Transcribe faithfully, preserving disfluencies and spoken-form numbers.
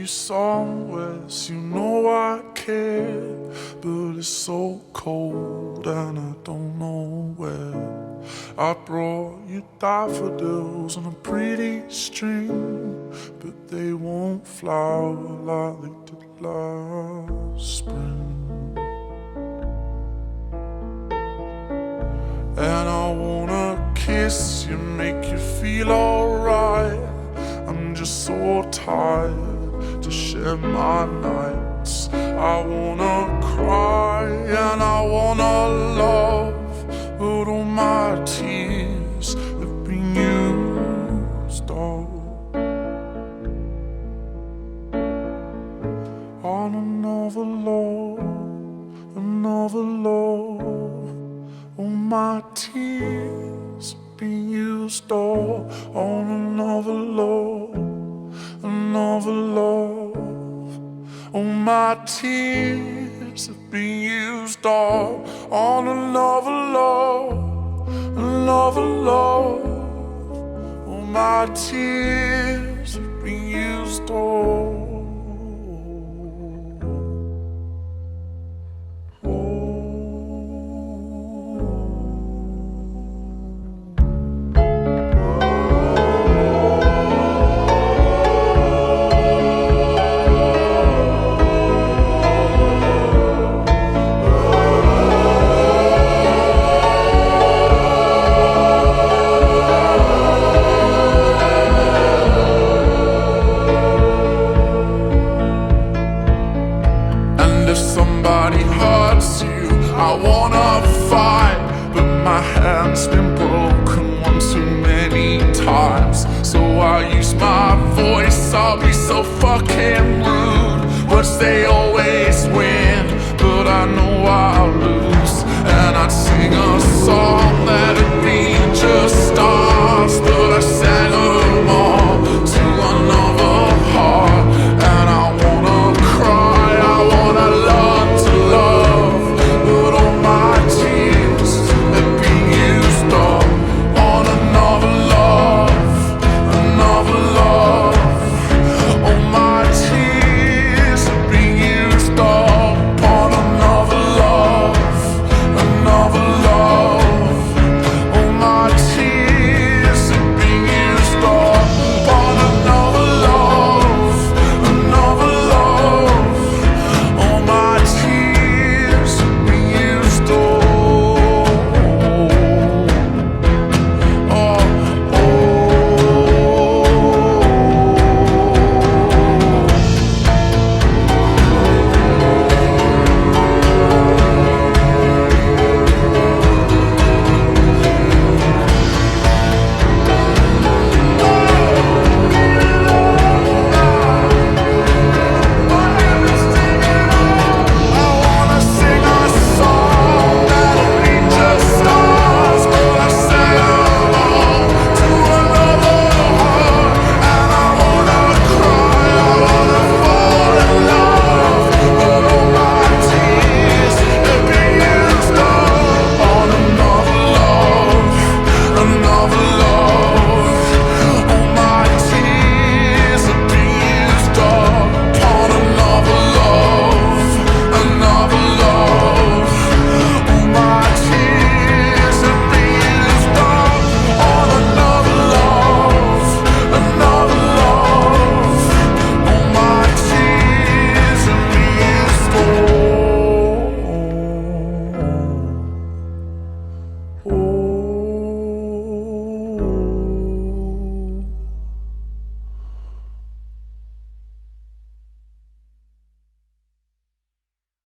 somewhere, so you know I care. But it's so cold and I don't know where. I brought you daffodils on a pretty string, but they won't flower like they did last spring. And I wanna kiss you, make you feel alright. I'm just so tired to share my nights. I wanna cry and I wanna love, but all my tears have been used up on another love, another love. All my tears have been used up on another love, another love. All my tears have been used up on another love, another love. All my tears have been used up. If somebody hurts you, I wanna fight, but my hand's been broken one too many times. So I use my voice, I'll be so fucking rude. Words they always win, but I know I'll lose. And I'd sing a song